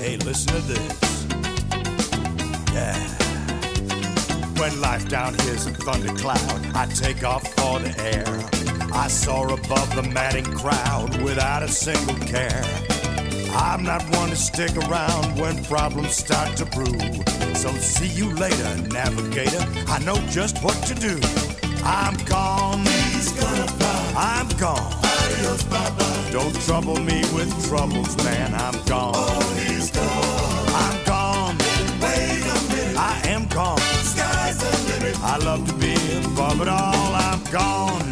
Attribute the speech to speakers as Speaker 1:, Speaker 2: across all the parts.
Speaker 1: Hey, listen to this. Yeah. When life down here's a thundercloud, I take off for the air. I soar above the madding crowd without a single care. I'm not one to stick around when problems start to brew. So see you later, navigator. I know just what to do. I'm gone. He's gonna fly. I'm gone. Adios, bye-bye. Don't trouble me with troubles, man. I'm gone. Oh, he's gone. I'm gone. Wait a minute. I am gone. Sky's the limit. I love to be above it all. I'm gone.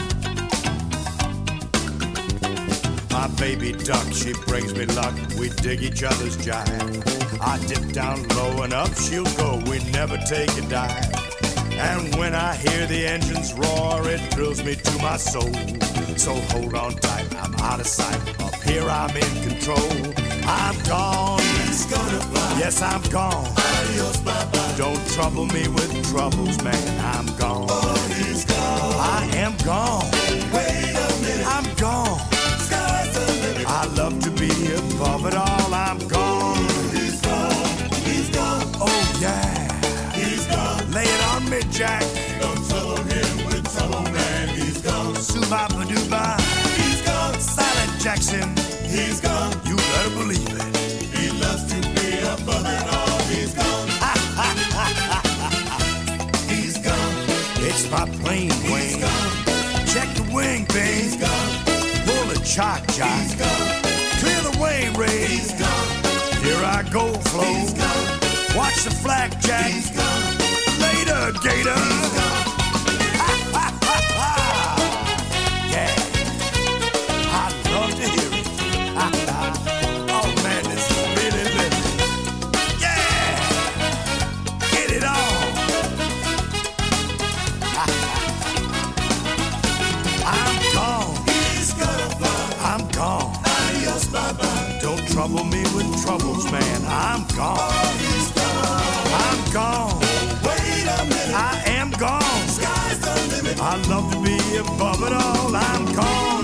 Speaker 1: My baby duck, she brings me luck. We dig each other's jive. I dip down low and up she'll go. We never take a dive. And when I hear the engines roar, it thrills me to my soul. So hold on tight, I'm out of sight. Up here I'm in control. I'm gone. He's gonna fly. Yes, I'm gone. Adios, bye-bye. Don't trouble me with troubles, man. I'm gone. Oh, he's gone. I am gone. Wait a minute. I'm gone. Sky's the limit. I love to be above it all. I'm gone. He's gone. He's gone. Oh, yeah. He's gone. Lay it on me, Jack. Don't trouble him with trouble, man. He's gone. Suba-ba-doo-ba. He's gone. Silent Jackson. He's gone. You better believe it. He loves to be above it all. He's gone. He's gone. It's my plane, Wayne. He's gone. Check the wing, babe. He's gone. Pull the chock. He's gone. Clear the way, Ray. He's gone. Here I go, Flo. He's gone. Watch the flag, Jack. He's gone. Later, Gator. He's gone. Yeah. I love to hear it. Oh, man, this is really living. Yeah. Get it on. I'm gone. He's gonna fly. I'm gone. Adios, bye-bye. Don't trouble me with troubles, man. I'm gone. Oh, he's gone. I'm gone. Wait a minute. I am gone. Sky's the limit. I love to be above it all. I'm gone.